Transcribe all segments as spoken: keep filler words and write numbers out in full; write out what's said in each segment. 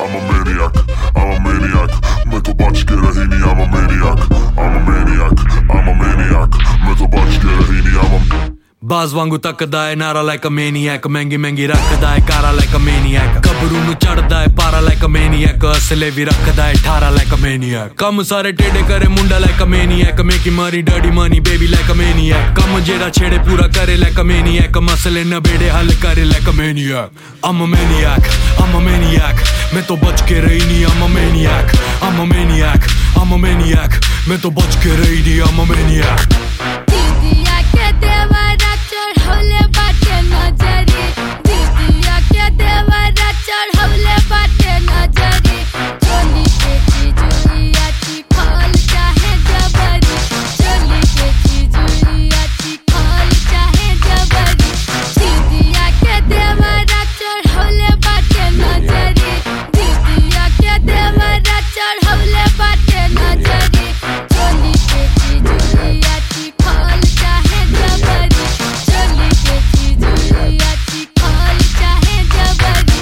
I'm a maniac, I'm a maniac. मैं तो बच के रही नहीं, I'm a maniac, I'm a maniac, I'm a maniac. मैं तो बच के रही नहीं, I'm a बाज वांगू तकदा है नारा like a maniac. महंगी महंगी रखदा है कारा like a maniac. कबरू ਨੂੰ ਚੜਦਾ ਹੈ ਪਾਰਾ like a maniac. ਅਸਲੇ ਵੀ ਰੱਖਦਾ ਹੈ ਠਾਰਾ like a maniac. ਕੰਮ ਸਾਰੇ ਟੇਡੇ ਕਰੇ ਮੁੰਡਾ like a maniac. ਮੇਕੀ ਮਾਰੀ daddy money baby like a maniac. ਕੰਮ ਜਿਹੜਾ ਛੇੜੇ ਪੂਰਾ ਕਰੇ like a maniac. ਮਸਲੇ ਨਬੇੜੇ ਹੱਲ ਕਰੇ like a maniac. I'm a maniac, I'm a maniac. मैं तो बच के रही नहीं, I'm a maniac, I'm a maniac, I'm a maniac. मैं तो बच के रही नहीं, I'm a maniac. दीदिया के देवरा चढ़ौले बाटे नजरी. दीदिया के देवरा चढ़ौले बाटे नजरी. चोली के चिजुइया चिखल चाहे जबरी. चोली के चिजुइया चिखल चाहे जबरी. दीदिया के देवरा चढ़ौले बाटे नजरी. दीदिया के देवरा चढ़ौले बाटे नजरी. चोली के चिजुइया चिखल चाहे जबरी. चोली के चिजुइया चिखल चाहे जबरी.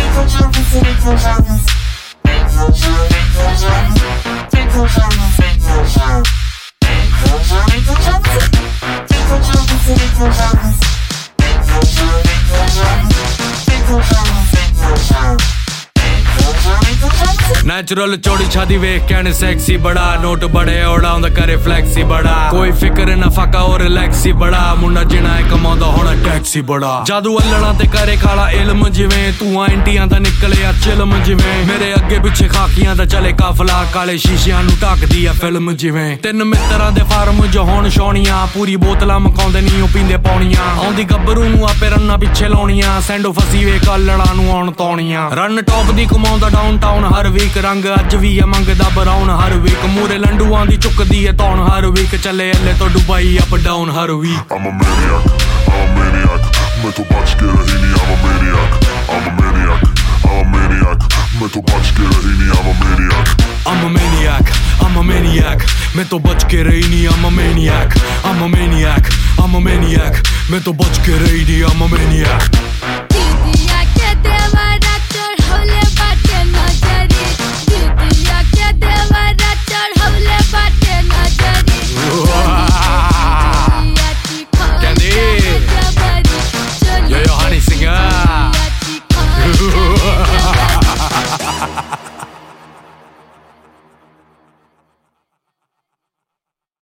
नेचुरल चौड़ी छादी वेख कहने सेक्सी बड़ा. नोट बड़े ओड़ा उंदा करे फ्लैक्सी बड़ा. कोई फिक्र ना फाका और रिलैक्सी बड़ा. मुंडा जिना है कमांदा होना टैक्सी बड़ा. जादू अल्लड़ा ते करे काला इल्म जिवें. तूं इंटियां दा निकले आ चिल्म जिवें. मेरे अगे पिछे खाकियां दा चले काफला. काले शीशियां नू ढकदी आ फिल्म जिवें. तिन मित्तरां दे फार्म जो होण छौणियां. पूरी बोतलां मकाउंदे नी ओ पींदे पौणियां. आउंदी गब्बरू नू आपे रन्ना पिछे लाउणियां. सैंडो फसी वे कल्लड़ा नू आउण तौणियां. रन टॉप दी कमाउंदा डाउन टाउन हर वीक. रंग अज भी है मंगदा बराउन हर वीक. मूरे लंडुआं दी चुकदी है तौण हर वीक. चले अल्ले तो दुबई अप डाउन हर week. I'm a maniac, I'm a maniac. मैं तो बच के रही नहीं, I'm a maniac, I'm a maniac, I'm a maniac. मैं तो बच के रही नहीं, I'm a maniac. I'm a maniac, I'm a maniac. मैं तो बच के रही नहीं, I'm a maniac, I'm a maniac, I'm a maniac. मैं तो बच के रही नहीं, I'm a maniac.